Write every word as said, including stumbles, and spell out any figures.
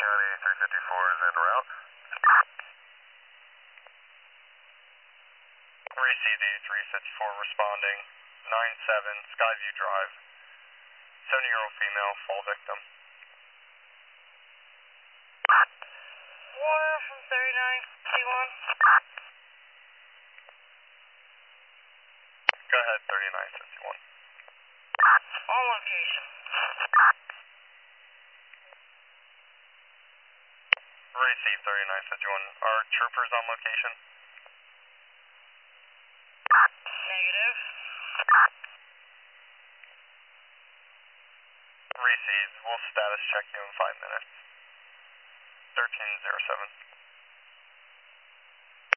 County three fifty-four is en route. three C D three fifty-four responding. nine seven Skyview Drive. seventy-year-old female, fall victim. Water from thirty-nine C one. Go ahead, thirty-nine fifty-one. On location. Receive thirty-nine fifty-one. Are troopers on location? Negative. Receive. We'll status check you in five minutes. thirteen oh seven.